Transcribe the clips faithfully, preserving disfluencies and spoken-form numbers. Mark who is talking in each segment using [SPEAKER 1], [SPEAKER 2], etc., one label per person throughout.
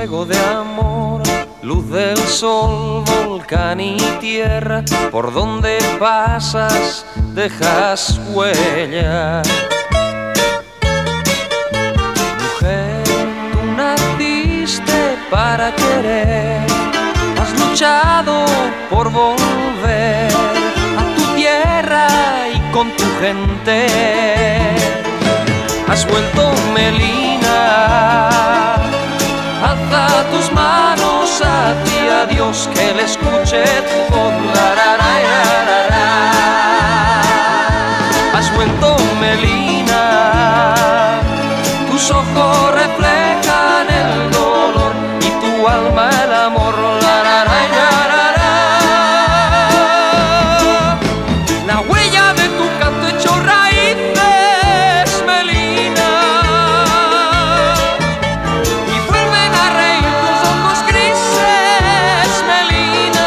[SPEAKER 1] fuego de amor, luz del sol, volcán y tierra, por donde pasas dejas huella. Mujer, tú naciste para querer, has luchado por volver a tu tierra y con tu gente. Has vuelto Melina, alza tus manos hacia Dios, que le escuche tu voz. La, la, la, la, la, la. Has vuelto Melina, tus ojos reflejan el dolor y tu alma el amor. La, la, la, la, la, la. La huella de tu canto hecho raíces, Melina, y vuelven a reír tus ojos grises, Melina.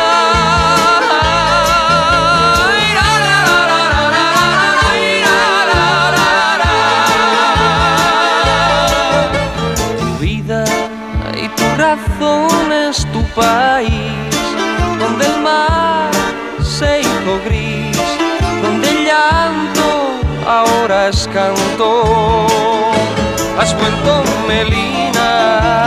[SPEAKER 1] Tu vida y tu razón es tu país, donde el mar se hizo gris, donde el llanto ahora es canto. Has vuelto Melina,